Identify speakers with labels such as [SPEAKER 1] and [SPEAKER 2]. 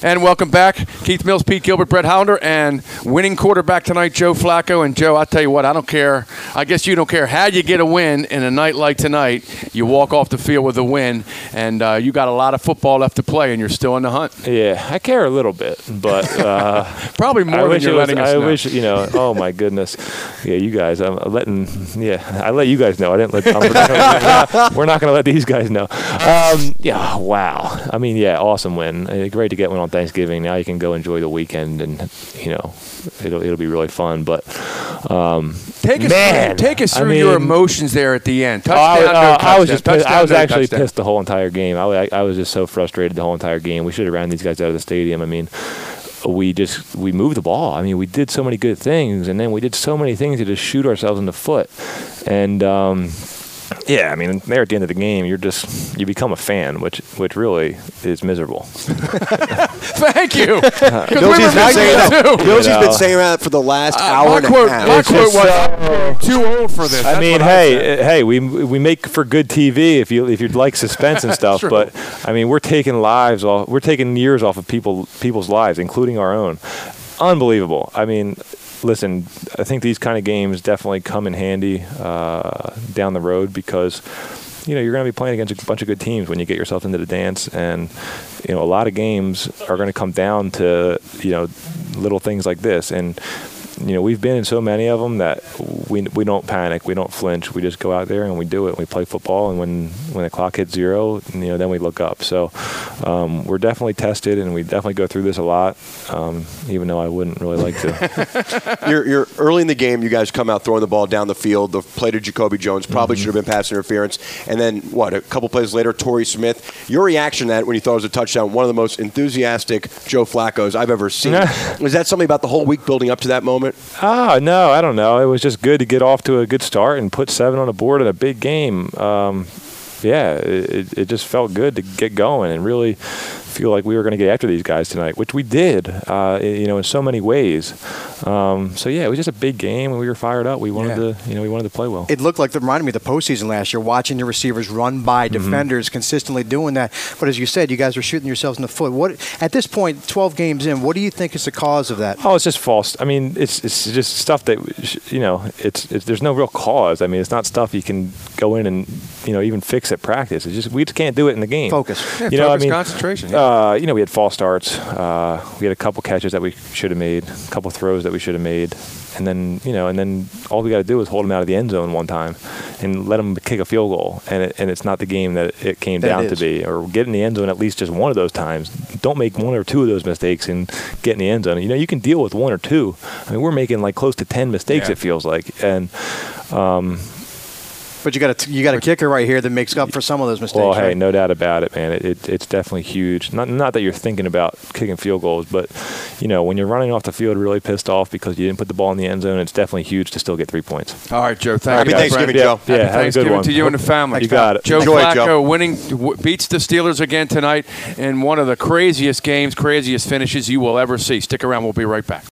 [SPEAKER 1] And welcome back. Keith Mills, Pete Gilbert, Brett Hollander, and winning quarterback tonight, Joe Flacco. And, Joe, I'll tell you what, I don't care. I guess you don't care how you get a win in a night like tonight. You walk off the field with a win, and you got a lot of football left to play, and you're still in the hunt.
[SPEAKER 2] Yeah, I care a little bit, but
[SPEAKER 1] probably more than you're letting us know.
[SPEAKER 2] I wish, oh, my goodness. Yeah, you guys, I let you guys know. We're not going to let these guys know. Yeah, wow. I mean, yeah, awesome win. Great to get one on Thanksgiving. Now you can go enjoy the weekend, and it'll be really fun. But
[SPEAKER 1] take us through your emotions there at the end.
[SPEAKER 2] I was just pissed. I was actually pissed the whole entire game. I was just so frustrated the whole entire game. We should have ran these guys out of the stadium. I mean, we moved the ball. I mean, we did so many good things, and then we did so many things to just shoot ourselves in the foot. And yeah, I mean, there at the end of the game, you become a fan, which really is miserable.
[SPEAKER 1] Thank you.
[SPEAKER 3] Billsy's been saying that for the last hour and a half.
[SPEAKER 1] My quote was, too old for this.
[SPEAKER 2] I mean, hey, we make for good TV if you'd like suspense and stuff. But I mean, we're taking years off of people's lives, including our own. Unbelievable. I mean, listen, I think these kind of games definitely come in handy down the road because, you're going to be playing against a bunch of good teams when you get yourself into the dance. And, a lot of games are going to come down to, little things like this. And, we've been in so many of them that we don't panic, we don't flinch, we just go out there and we do it. We play football, and when the clock hits zero, then we look up. So we're definitely tested, and we definitely go through this a lot, even though I wouldn't really like to.
[SPEAKER 3] You're early in the game. You guys come out throwing the ball down the field. The play to Jacoby Jones probably should have been pass interference. And then a couple plays later, Torrey Smith. Your reaction to that when you thought it was a touchdown? One of the most enthusiastic Joe Flaccos I've ever seen. Was that something about the whole week building up to that moment?
[SPEAKER 2] No, I don't know. It was just good to get off to a good start and put 7 on the board in a big game. It just felt good to get going and really feel like we were going to get after these guys tonight, which we did, in so many ways. It was just a big game, and we were fired up. We wanted to play well.
[SPEAKER 4] It looked like it reminded me of the postseason last year, watching the receivers run by defenders, consistently doing that. But as you said, you guys were shooting yourselves in the foot. What at this point, 12 games in, what do you think is the cause of that?
[SPEAKER 2] Oh, it's just false. I mean, it's just stuff that there's no real cause. I mean, it's not stuff you can go in and even fix at practice. It's just we just can't do it in the game.
[SPEAKER 4] Focus.
[SPEAKER 1] Concentration.
[SPEAKER 2] We had false starts. We had a couple catches that we should have made, a couple throws that we should have made, and then all we got to do is hold them out of the end zone one time and let them kick a field goal, and it's not the game that it came down to be. Or get in the end zone at least just one of those times. Don't make one or two of those mistakes and get in the end zone. You can deal with one or two. I mean, we're making like close to 10 mistakes. It feels like, and.
[SPEAKER 4] But you got a kicker right here that makes up for some of those mistakes.
[SPEAKER 2] Well, hey,
[SPEAKER 4] right?
[SPEAKER 2] no doubt about it, man. It's definitely huge. Not that you're thinking about kicking field goals, but when you're running off the field really pissed off because you didn't put the ball in the end zone, it's definitely huge to still get 3 points.
[SPEAKER 1] All right, Joe.
[SPEAKER 3] Happy Thanksgiving, Joe.
[SPEAKER 2] Yeah,
[SPEAKER 1] Happy Thanksgiving to you and the family.
[SPEAKER 2] You got it.
[SPEAKER 1] Joe Flacco beats the Steelers again tonight in one of the craziest games, craziest finishes you will ever see. Stick around. We'll be right back.